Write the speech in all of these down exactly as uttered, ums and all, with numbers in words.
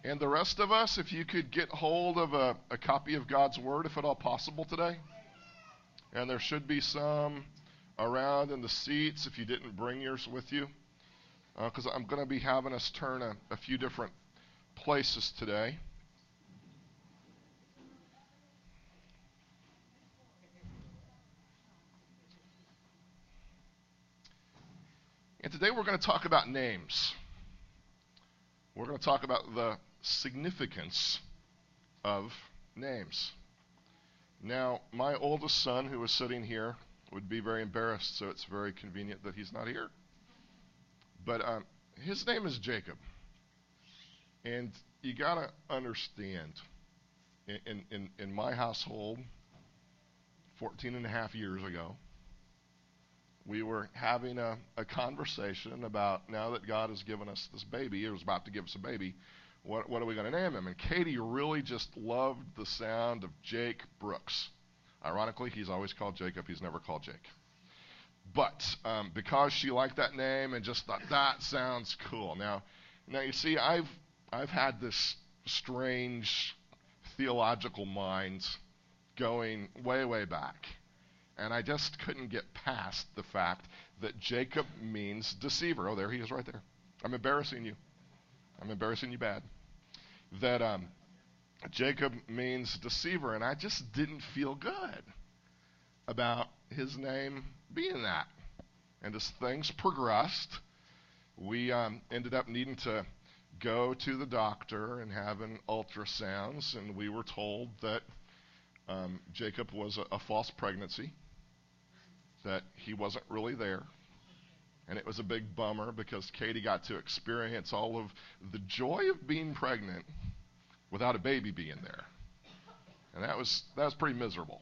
And the rest of us, if you could get hold of a, a copy of God's Word, if at all possible today. And there should be some around in the seats if you didn't bring yours with you. Because uh, I'm going to be having us turn a, a few different places today. And today we're going to talk about names. We're going to talk about the significance of names. Now, my oldest son, who is sitting here, would be very embarrassed, so it's very convenient that he's not here. But um, his name is Jacob. And you got to understand, in, in, in my household, fourteen and a half years ago, we were having a, a conversation about, now that God has given us this baby, He was about to give us a baby, what, what are we going to name him? And Katie really just loved the sound of Jake Brooks. Ironically, he's always called Jacob. He's never called Jake. But um, because she liked that name and just thought, that sounds cool. Now, now you see, I've, I've had this strange theological mind going way, way back. And I just couldn't get past the fact that Jacob means deceiver. Oh, there he is right there. I'm embarrassing you. I'm embarrassing you bad. That um, Jacob means deceiver, and I just didn't feel good about his name being that. And as things progressed, we um, ended up needing to go to the doctor and having ultrasounds, and we were told that um, Jacob was a, a false pregnancy, that he wasn't really there. And it was a big bummer because Katie got to experience all of the joy of being pregnant without a baby being there. And that was that was pretty miserable.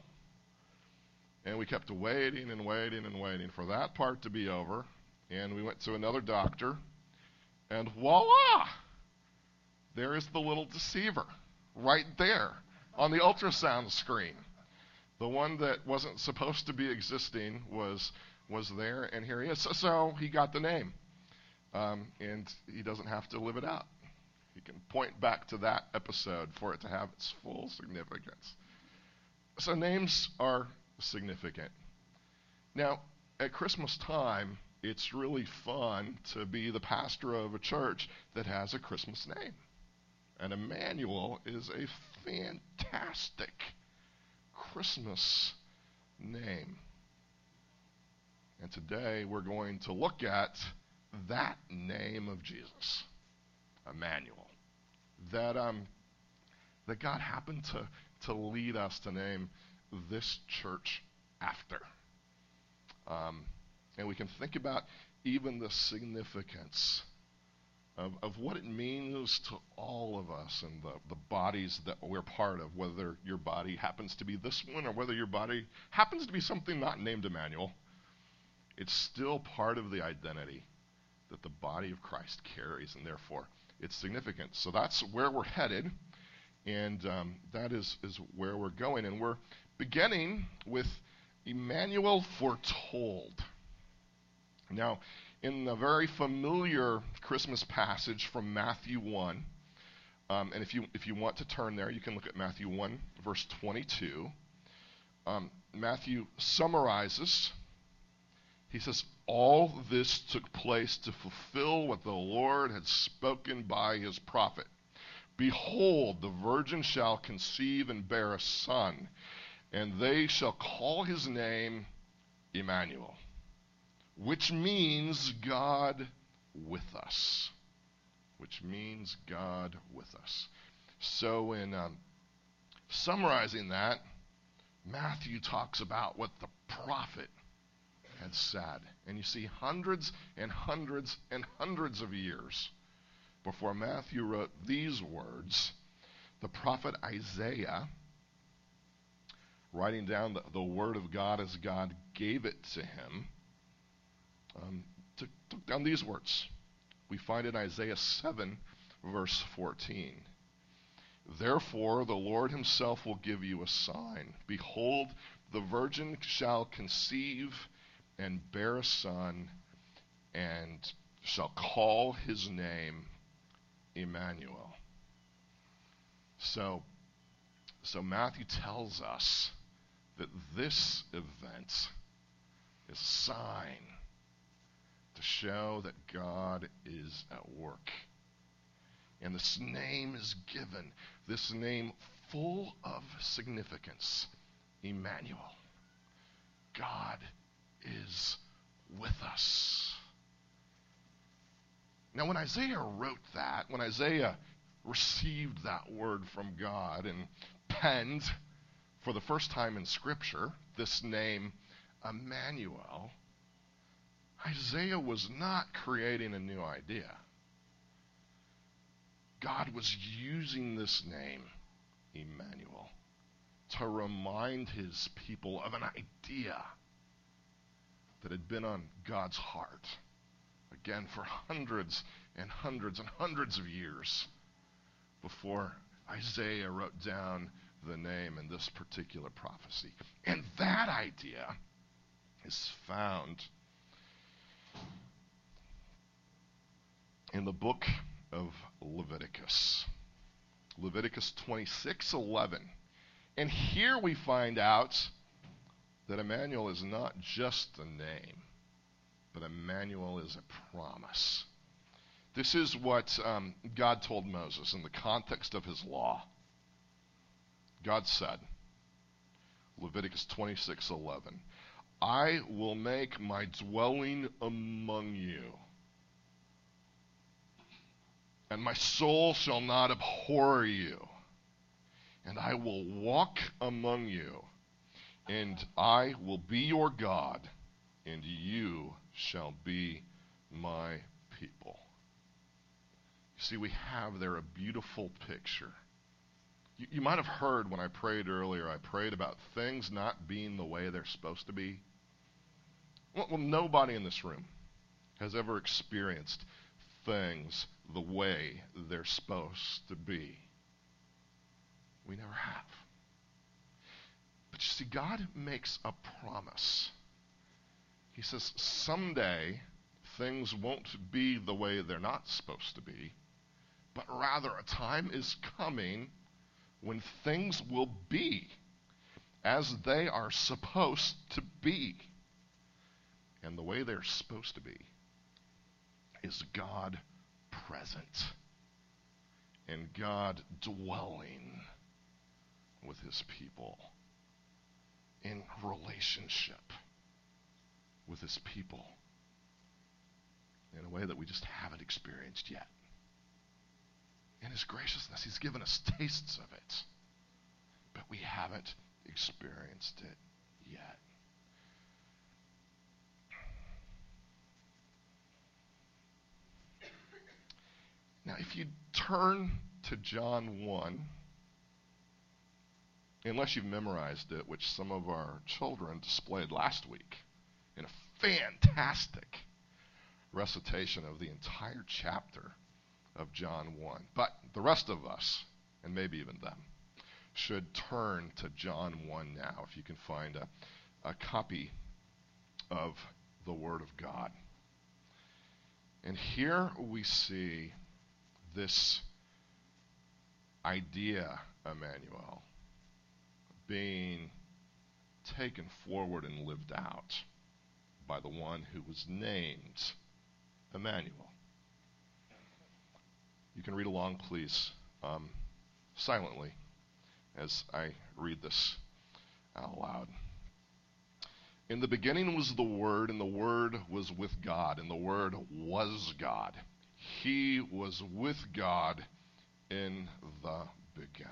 And we kept waiting and waiting and waiting for that part to be over. And we went to another doctor, and voila! There is the little deceiver right there on the ultrasound screen. The one that wasn't supposed to be existing was was there, and here he is. So, so he got the name, um, and he doesn't have to live it out. He can point back to that episode for it to have its full significance. So names are significant. Now, at Christmas time, it's really fun to be the pastor of a church that has a Christmas name. And Emmanuel is a fantastic Christmas name. And today we're going to look at that name of Jesus, Emmanuel, that um that God happened to to lead us to name this church after. Um, and we can think about even the significance Of, of what it means to all of us and the, the bodies that we're part of, whether your body happens to be this one or whether your body happens to be something not named Emmanuel. It's still part of the identity that the body of Christ carries, and therefore it's significant. So that's where we're headed, and um, that is, is where we're going. And we're beginning with Emmanuel foretold. Now, in a very familiar Christmas passage from Matthew one, um, and if you if you want to turn there, you can look at Matthew one, verse twenty-two. Um, Matthew summarizes. He says, all this took place to fulfill what the Lord had spoken by his prophet. Behold, the virgin shall conceive and bear a son, and they shall call his name Emmanuel, which means God with us. Which means God with us. So in um, summarizing that, Matthew talks about what the prophet had said. And you see, hundreds and hundreds and hundreds of years before Matthew wrote these words, the prophet Isaiah, writing down the, the word of God as God gave it to him, Um, took, took down these words. We find in Isaiah seven, verse fourteen. Therefore, the Lord himself will give you a sign. Behold, the virgin shall conceive and bear a son, and shall call his name Emmanuel. So, so Matthew tells us that this event is a sign to show that God is at work. And this name is given, this name full of significance, Emmanuel. God is with us. Now, when Isaiah wrote that, when Isaiah received that word from God and penned for the first time in Scripture this name, Emmanuel, Isaiah was not creating a new idea. God was using this name, Emmanuel, to remind his people of an idea that had been on God's heart, again, for hundreds and hundreds and hundreds of years before Isaiah wrote down the name in this particular prophecy. And that idea is found in the book of Leviticus. Leviticus twenty-six eleven. And here we find out that Emmanuel is not just a name, but Emmanuel is a promise. This is what um, God told Moses in the context of his law. God said, Leviticus twenty-six eleven, I will make my dwelling among you, and my soul shall not abhor you, and I will walk among you, and I will be your God, and you shall be my people. You see, we have there a beautiful picture. You, you might have heard when I prayed earlier, I prayed about things not being the way they're supposed to be. Well, well nobody in this room has ever experienced things the way they're supposed to be. We never have. But you see, God makes a promise. He says, someday things won't be the way they're not supposed to be, but rather a time is coming when things will be as they are supposed to be. And the way they're supposed to be is God present and God dwelling with his people in relationship with his people in a way that we just haven't experienced yet. In his graciousness, he's given us tastes of it, but we haven't experienced it yet. Now, if you turn to John one, unless you've memorized it, which some of our children displayed last week in a fantastic recitation of the entire chapter of John one. But the rest of us, and maybe even them, should turn to John one now, if you can find a, a copy of the Word of God. And here we see this idea, Emmanuel, being taken forward and lived out by the one who was named Emmanuel. You can read along, please, um, silently as I read this out loud. In the beginning was the Word, and the Word was with God, and the Word was God. He was with God in the beginning.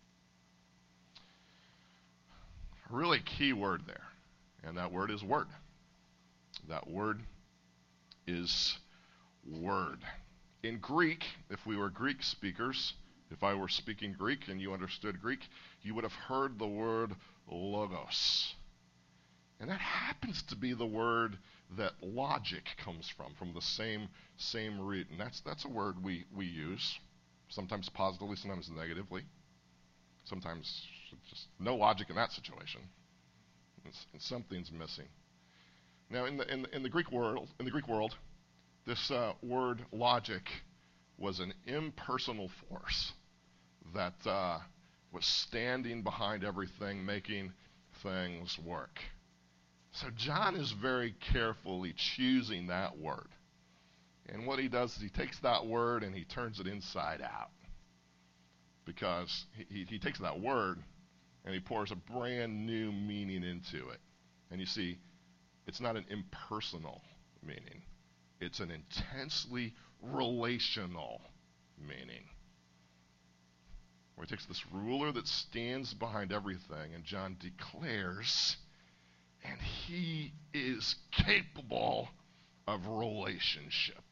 A really key word there, and that word is word. That word is word. In Greek, if we were Greek speakers, if I were speaking Greek and you understood Greek, you would have heard the word logos. And that happens to be the word that logic comes from, from the same same root. And that's that's a word we, we use, sometimes positively, sometimes negatively. Sometimes just no logic in that situation. It's, and something's missing. Now, in the in the, in the Greek world, in the Greek world, this uh, word logic was an impersonal force that uh, was standing behind everything, making things work. So John is very carefully choosing that word. And what he does is he takes that word and he turns it inside out. Because he, he, he takes that word and he pours a brand new meaning into it. And you see, it's not an impersonal meaning. It's an intensely relational meaning. Where he takes this ruler that stands behind everything, and John declares, and he is capable of relationship.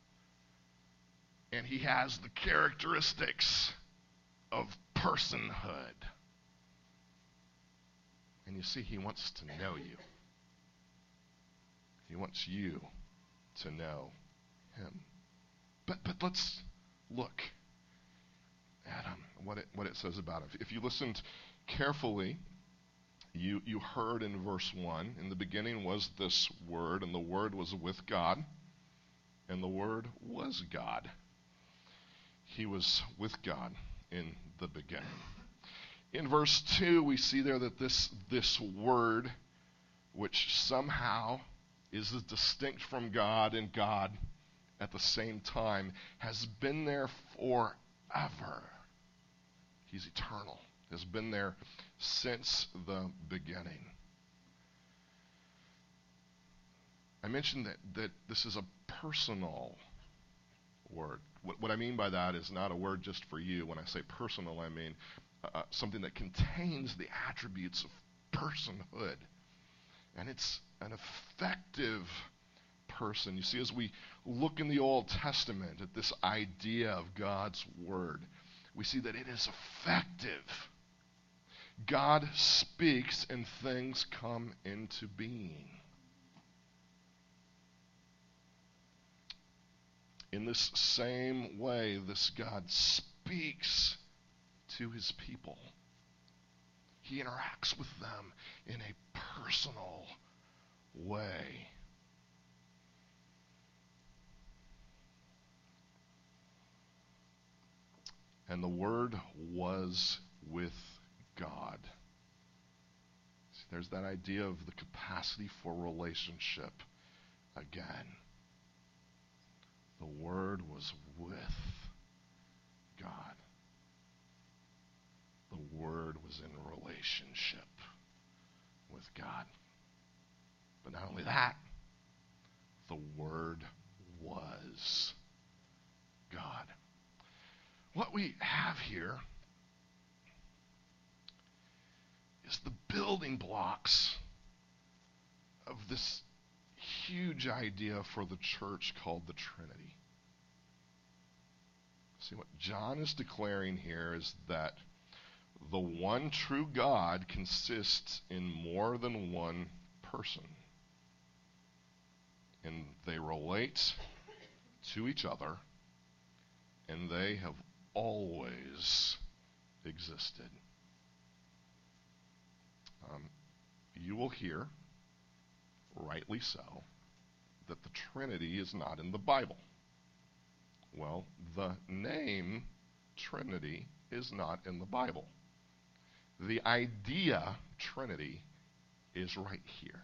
And he has the characteristics of personhood. And you see, he wants to know you. He wants you to know him. But but let's look at um, what it what it says about him. If you listened carefully, you you heard in verse one, in the beginning was this Word, and the Word was with God, and the Word was God. He was with God in the beginning. In verse two, we see there that this this Word, which somehow is as distinct from God and God at the same time, has been there forever. He's eternal. Has been there since the beginning. I mentioned that, that this is a personal word. What, what I mean by that is not a word just for you. When I say personal, I mean uh, something that contains the attributes of personhood. And it's an effective person. You see, as we look in the Old Testament at this idea of God's Word, we see that it is effective. God speaks and things come into being. In this same way, this God speaks to his people. He interacts with them in a personal way. And the Word was with God. See, there's that idea of the capacity for relationship again. The Word was with God. The Word was in relationship with God. But not only that, the Word was God. What we have here is the building blocks of this huge idea for the church called the Trinity. See, what John is declaring here is that the one true God consists in more than one person. And they relate to each other, and they have always existed. Um, you will hear, rightly so, that the Trinity is not in the Bible. Well, the name Trinity is not in the Bible. The idea Trinity is right here.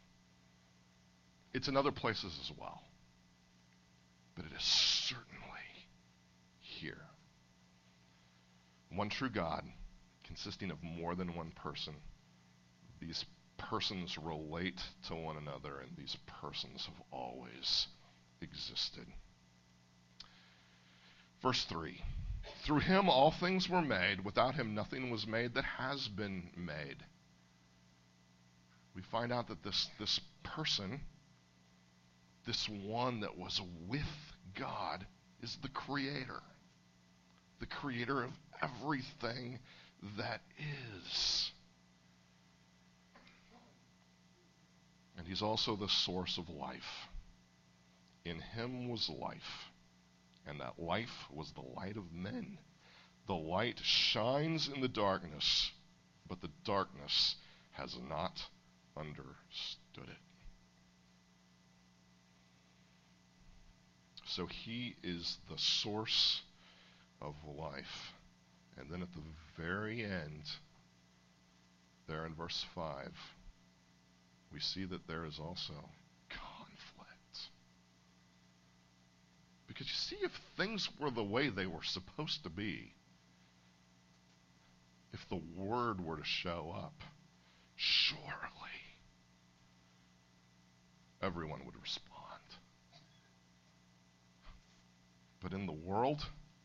It's in other places as well, but it is certainly here. One true God, consisting of more than one person. These persons relate to one another, and these persons have always existed. Verse three, through him all things were made. Without him nothing was made that has been made. We find out that this, this person, this one that was with God, is the creator. The creator of everything that is. And he's also the source of life. In him was life, and that life was the light of men. The light shines in the darkness, but the darkness has not understood it. So he is the source of life. And then at the very end, there in verse five, we see that there is also conflict. Because you see, if things were the way they were supposed to be, if the Word were to show up, surely everyone would respond. But in the world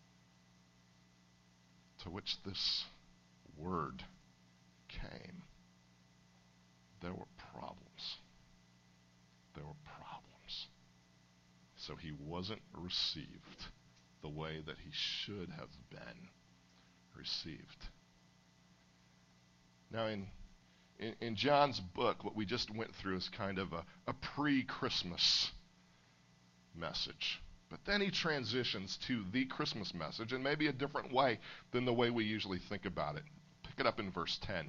to which this Word came, there were problems. There were problems. So he wasn't received the way that he should have been received. Now, in, in, in John's book, what we just went through is kind of a, a pre-Christmas message. But then he transitions to the Christmas message in maybe a different way than the way we usually think about it. Pick it up in verse ten.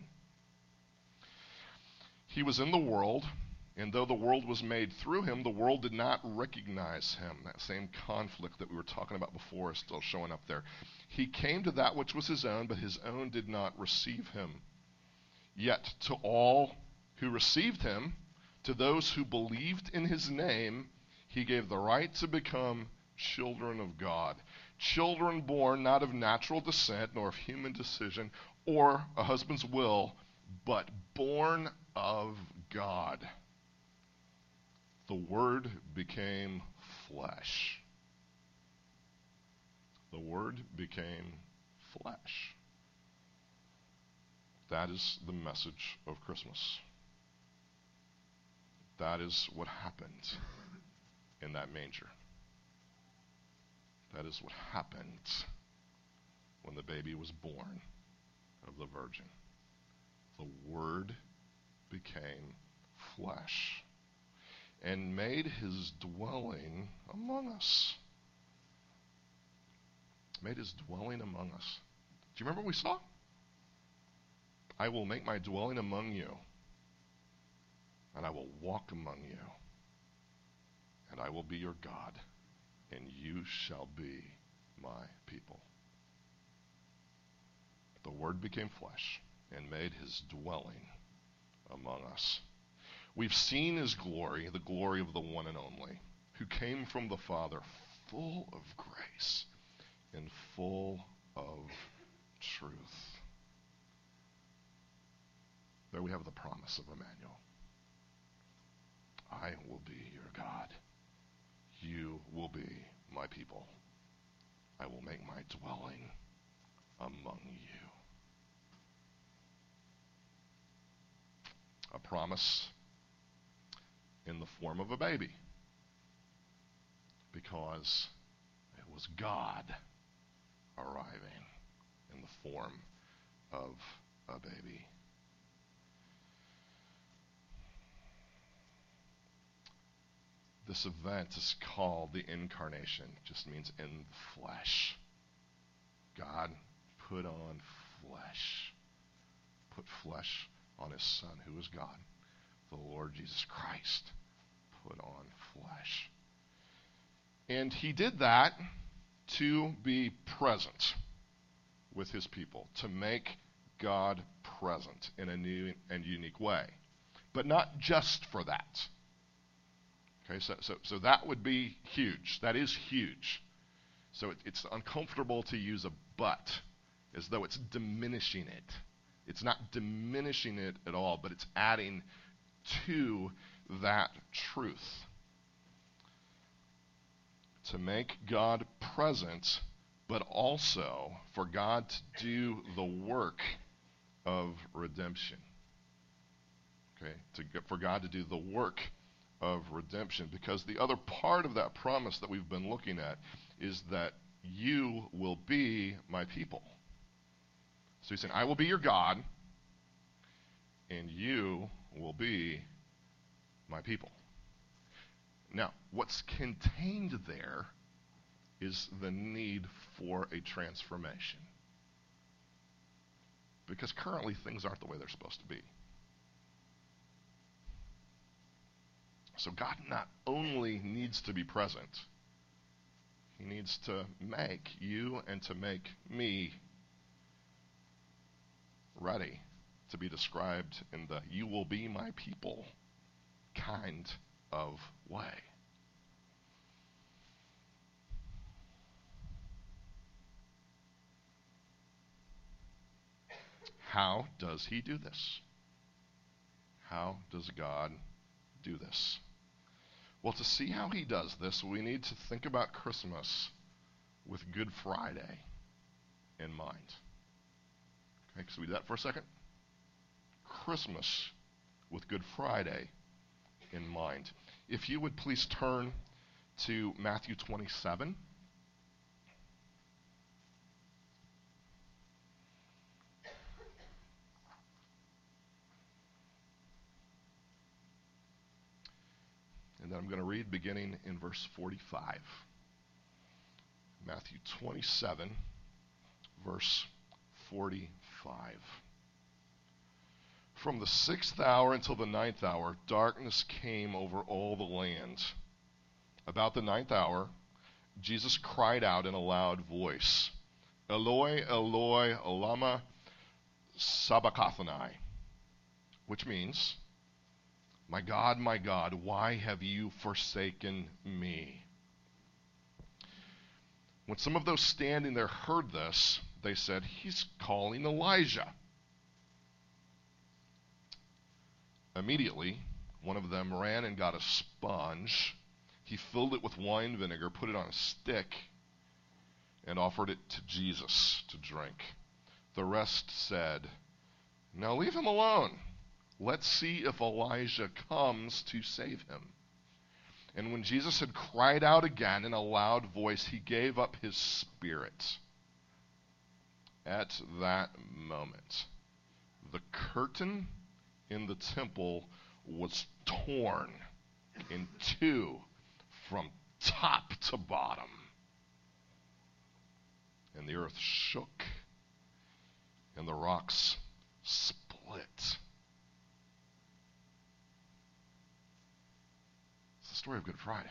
He was in the world, and though the world was made through him, the world did not recognize him. That same conflict that we were talking about before is still showing up there. He came to that which was his own, but his own did not receive him. Yet to all who received him, to those who believed in his name, he gave the right to become children of God. Children born not of natural descent, nor of human decision, or a husband's will, but born of God. The Word became flesh. The Word became flesh. That is the message of Christmas. That is what happened in that manger. That is what happened when the baby was born of the virgin. The Word became flesh and made his dwelling among us. Made his dwelling among us. Do you remember what we saw? I will make my dwelling among you, and I will walk among you, and I will be your God, and you shall be my people. The Word became flesh and made his dwelling among us. We've seen his glory, the glory of the one and only, who came from the Father, full of grace and full of truth. There we have the promise of Emmanuel. I will be your God. You will be my people. I will make my dwelling among you. A promise in the form of a baby, because it was God arriving in the form of a baby. This event is called the incarnation. It just means in the flesh. God put on flesh. Put flesh on his Son, who is God. The Lord Jesus Christ put on flesh. And he did that to be present with his people, to make God present in a new and unique way. But not just for that. Okay, so, so, so that would be huge. That is huge. So it, it's uncomfortable to use a but, as though it's diminishing it. It's not diminishing it at all, but it's adding to that truth. To make God present, but also for God to do the work of redemption. Okay, to, for God to do the work of redemption, because the other part of that promise that we've been looking at is that you will be my people. So he's saying, I will be your God, and you will be my people. Now, what's contained there is the need for a transformation. Because currently things aren't the way they're supposed to be. So God not only needs to be present, he needs to make you and to make me ready to be described in the "you will be my people" kind of way. How does he do this? How does God do this? Well, to see how he does this, we need to think about Christmas with Good Friday in mind. Okay, so we do that for a second? Christmas with Good Friday in mind. If you would please turn to Matthew twenty-seven. And then I'm going to read beginning in verse forty-five. Matthew twenty-seven, verse forty-five. From the sixth hour until the ninth hour, darkness came over all the land. About the ninth hour, Jesus cried out in a loud voice, "Eloi, Eloi, lama sabachthani," which means, "My God, my God, why have you forsaken me?" When some of those standing there heard this, they said, "He's calling Elijah." Immediately, one of them ran and got a sponge. He filled it with wine vinegar, put it on a stick, and offered it to Jesus to drink. The rest said, "Now leave him alone. Let's see if Elijah comes to save him." And when Jesus had cried out again in a loud voice, he gave up his spirit. At that moment, the curtain in the temple was torn in two from top to bottom. And the earth shook, and the rocks split. It's the story of Good Friday.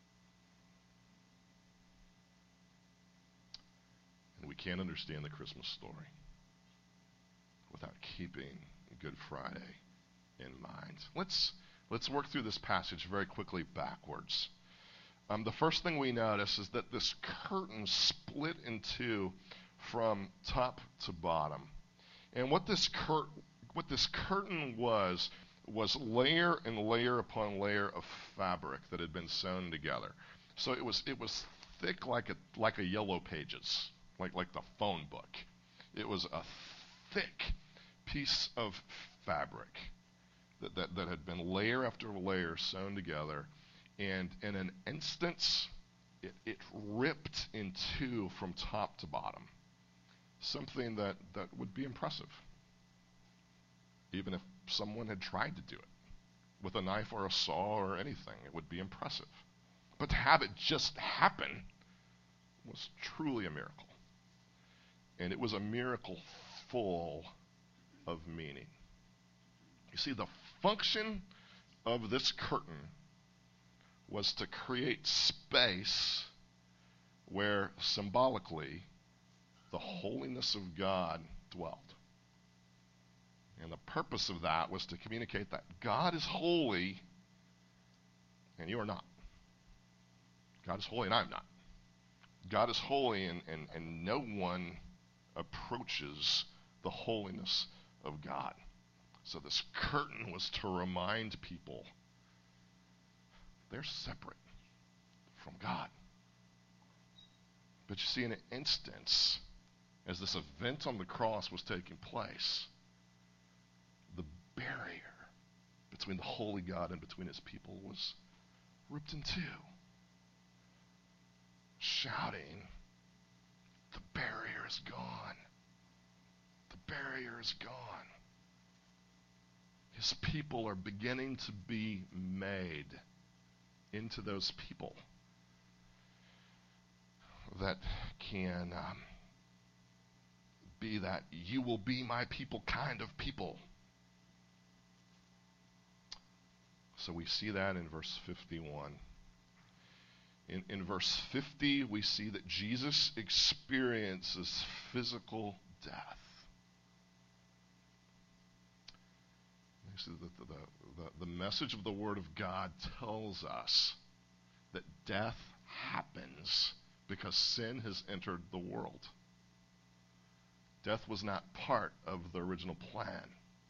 And we can't understand the Christmas story without keeping Good Friday in mind. Let's let's work through this passage very quickly backwards. Um, the first thing we notice is that this curtain split in two from top to bottom. And what this cur- what this curtain was was layer and layer upon layer of fabric that had been sewn together. So it was it was thick like a like a Yellow Pages, like like the phone book. It was a thick piece of fabric that, that, that had been layer after layer sewn together, and in an instant, it, it ripped in two from top to bottom. Something that, that would be impressive, even if someone had tried to do it with a knife or a saw or anything. It would be impressive. But to have it just happen was truly a miracle. And it was a miracle full of meaning. You see, the function of this curtain was to create space where symbolically the holiness of God dwelt. And the purpose of that was to communicate that God is holy and you are not. God is holy and I'm not. God is holy and, and, and no one approaches the holiness of God. So this curtain was to remind people they're separate from God. But you see, in an instance, as this event on the cross was taking place, the barrier between the holy God and between his people was ripped in two. Shouting, "The barrier is gone. The barrier is gone." His people are beginning to be made into those people that can um, be that "you will be my people" kind of people. So we see that in verse fifty-one. In, in verse fifty, we see that Jesus experiences physical death. See, the, the, the, the message of the Word of God tells us that death happens because sin has entered the world. Death was not part of the original plan.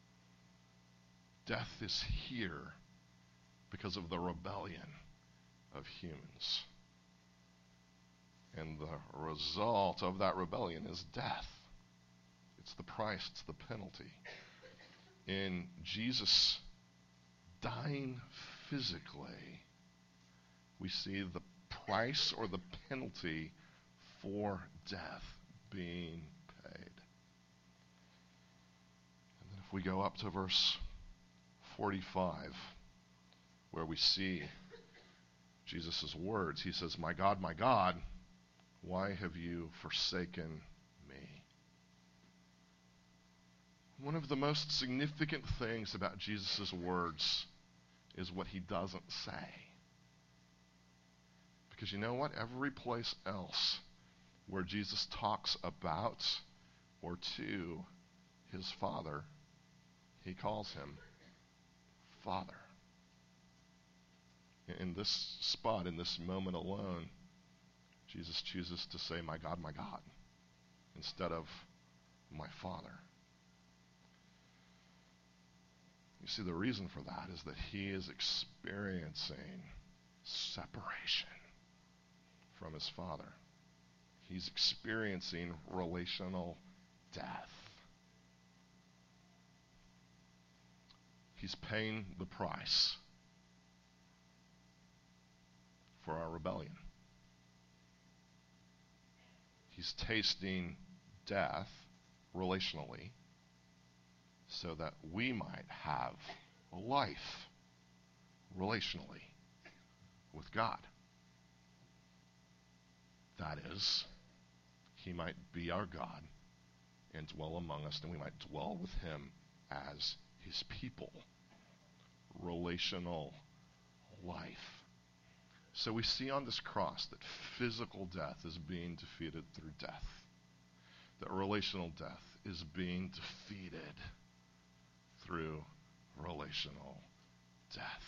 Death is here because of the rebellion of humans. And the result of that rebellion is death. It's the price, it's the penalty. In Jesus dying physically, we see the price or the penalty for death being paid. And then if we go up to verse forty-five, where we see Jesus' words, he says, "My God, my God, why have you forsaken me?" One of the most significant things about Jesus' words is what he doesn't say. Because you know what? Every place else where Jesus talks about or to his Father, he calls him Father. In this spot, in this moment alone, Jesus chooses to say, "My God, my God," instead of "my Father." You see, the reason for that is that he is experiencing separation from his Father. He's experiencing relational death. He's paying the price for our rebellion. He's tasting death relationally so that we might have a life relationally with God. That is, he might be our God and dwell among us, and we might dwell with him as his people. Relational life. So we see on this cross that physical death is being defeated through death. That relational death is being defeated through relational death.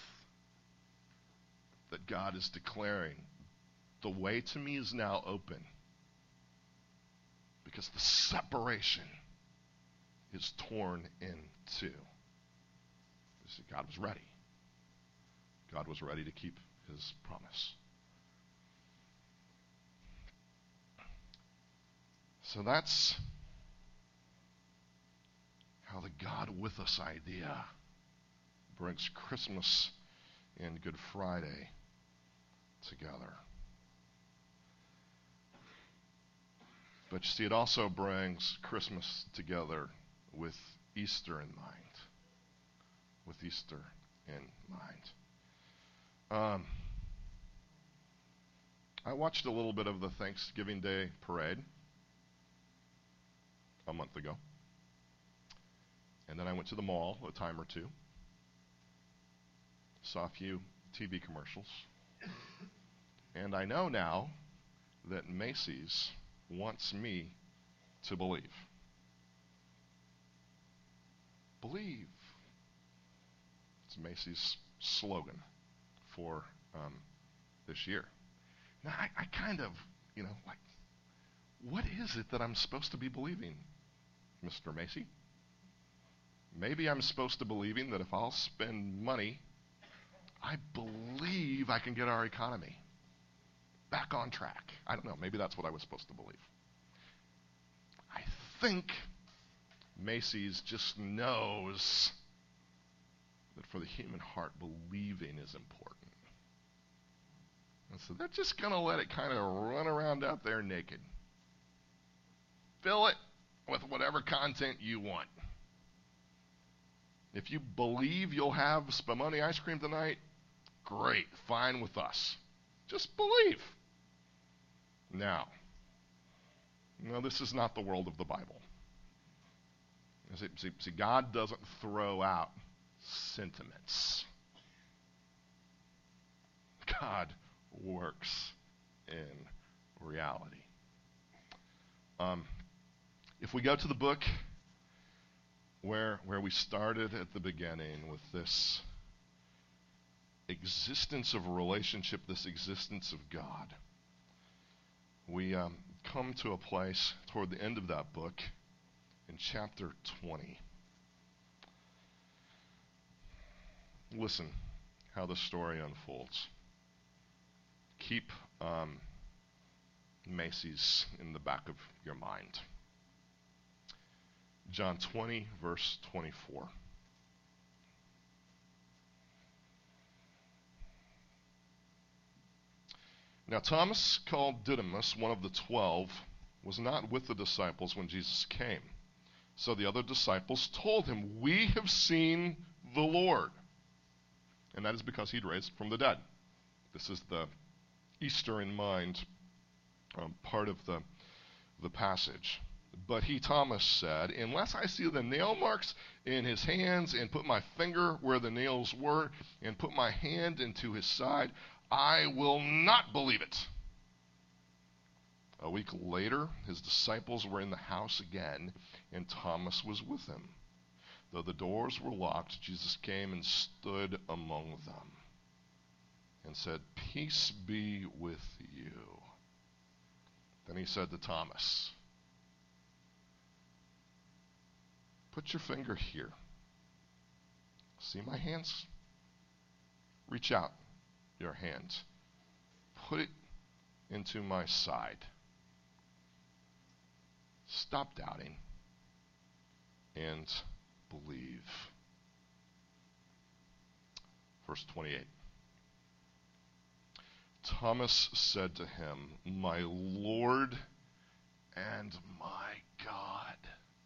That God is declaring, the way to me is now open because the separation is torn in two. You see, God was ready. God was ready to keep his promise. So that's how the God with us idea brings Christmas and Good Friday together. But you see, it also brings Christmas together with Easter in mind. With Easter in mind. Um, I watched a little bit of the Thanksgiving Day parade a month ago. And then I went to the mall a time or two. Saw a few T V commercials. And I know now that Macy's wants me to believe. Believe. It's Macy's slogan for um, this year. Now, I, I kind of, you know, like, what is it that I'm supposed to be believing, Mister Macy? Maybe I'm supposed to be believing that if I'll spend money, I believe I can get our economy back on track. I don't know. Maybe that's what I was supposed to believe. I think Macy's just knows that for the human heart, believing is important. And so they're just going to let it kind of run around out there naked. Fill it with whatever content you want. If you believe you'll have Spumoni ice cream tonight, great, fine with us. Just believe. Now, no, this is not the world of the Bible. See, see, see, God doesn't throw out sentiments. God works in reality. Um, if we go to the book where, where we started at the beginning with this existence of a relationship, this existence of God, we um, come to a place toward the end of that book in chapter twenty. Listen how the story unfolds. Keep um, Macy's in the back of your mind. John twenty, verse twenty-four. Now Thomas, called Didymus, one of the twelve, was not with the disciples when Jesus came. So the other disciples told him, "We have seen the Lord." And that is because he'd raised from the dead. This is the Easter in mind um, part of the, the passage. But he, Thomas, said, "Unless I see the nail marks in his hands and put my finger where the nails were and put my hand into his side, I will not believe it." A week later, his disciples were in the house again, and Thomas was with them. Though the doors were locked, Jesus came and stood among them and said, "Peace be with you." Then he said to Thomas, "Put your finger here. See my hands? Reach out your hand. Put it into my side. Stop doubting and believe." Verse twenty-eight. Thomas said to him, "My Lord and my God."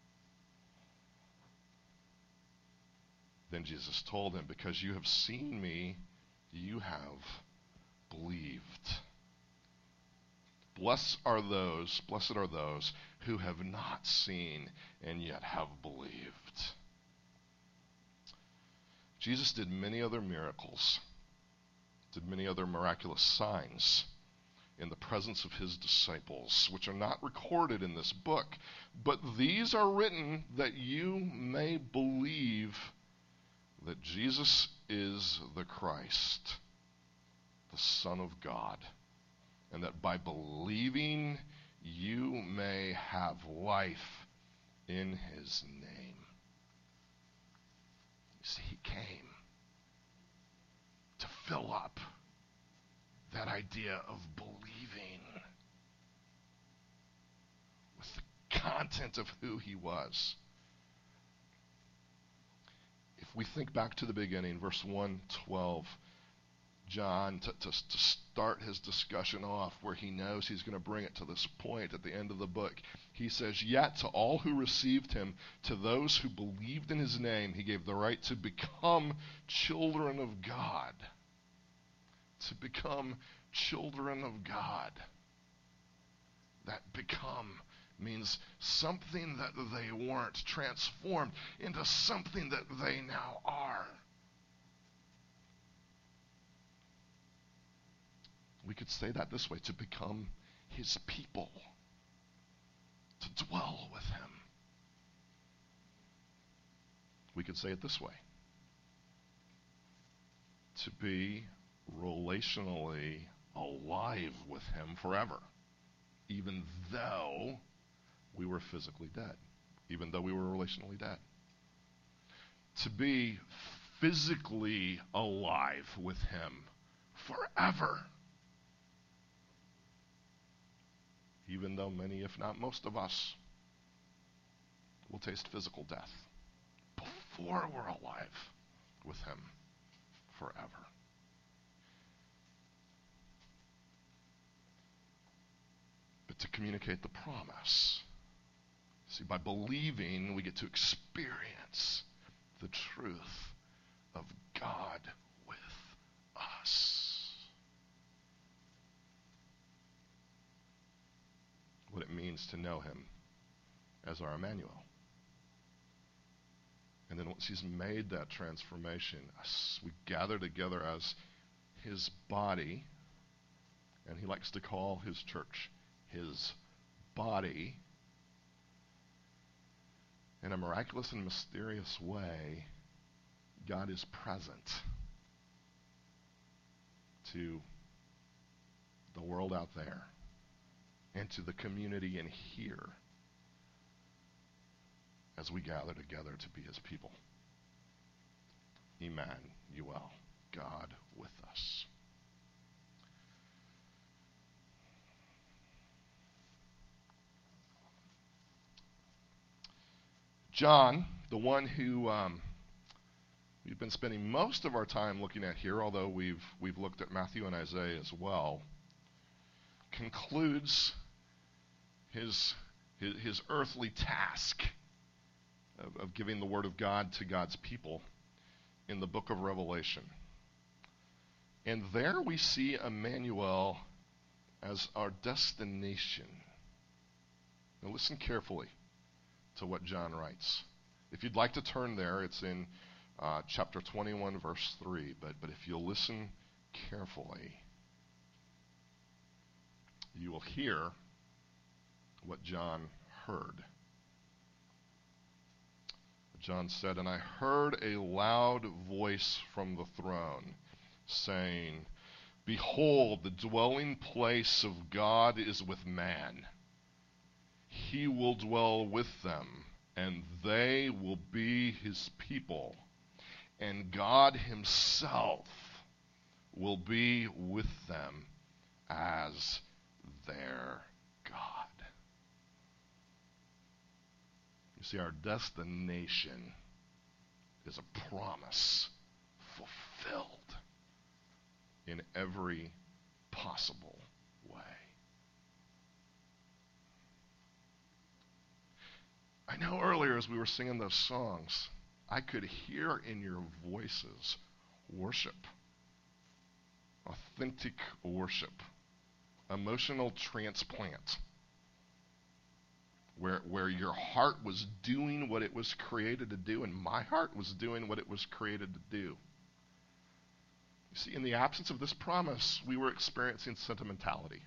Then Jesus told him, "Because you have seen me, you have believed. Blessed are those, blessed are those who have not seen and yet have believed." Jesus did many other miracles, did many other miraculous signs in the presence of his disciples, which are not recorded in this book, but these are written that you may believe that Jesus is the Christ, the Son of God, and that by believing you may have life in his name. You see, he came to fill up that idea of believing with the content of who he was. If we think back to the beginning, verse one twelve, John, to, to, to start his discussion off where he knows he's going to bring it to this point at the end of the book, he says, "Yet to all who received him, to those who believed in his name, he gave the right to become children of God." To become children of God. That become means something that they weren't, transformed into something that they now are. We could say that this way: to become his people, to dwell with him. We could say it this way: to be relationally alive with him forever, even though we were physically dead, even though we were relationally dead. To be physically alive with him forever, even though many, if not most of us, will taste physical death before we're alive with him forever. But to communicate the promise, see, by believing, we get to experience the truth of God with us. What it means to know him as our Emmanuel. And then once he's made that transformation, us, we gather together as his body, and he likes to call his church his body, in a miraculous and mysterious way, God is present to the world out there and to the community in here as we gather together to be his people. Emmanuel, God with us. John, the one who um, we've been spending most of our time looking at here, although we've we've looked at Matthew and Isaiah as well, concludes his his, his earthly task of, of giving the Word of God to God's people in the book of Revelation. And there we see Emmanuel as our destination. Now listen carefully to what John writes. If you'd like to turn there, it's in uh, chapter twenty-one, verse three. But, but if you'll listen carefully, you will hear what John heard. John said, "And I heard a loud voice from the throne, saying, Behold, the dwelling place of God is with man. He will dwell with them, and they will be his people, and God himself will be with them as their God." You see, our destination is a promise fulfilled in every possible way. I know earlier as we were singing those songs, I could hear in your voices worship, authentic worship, emotional transplant, where, where your heart was doing what it was created to do, and my heart was doing what it was created to do. You see, in the absence of this promise, we were experiencing sentimentality.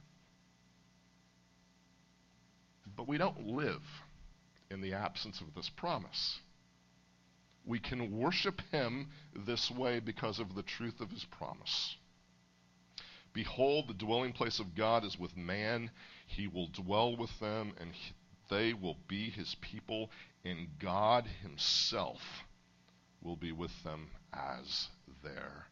But we don't live in the absence of this promise. We can worship him this way because of the truth of his promise. Behold, the dwelling place of God is with man. He will dwell with them, and he, they will be his people, and God himself will be with them as their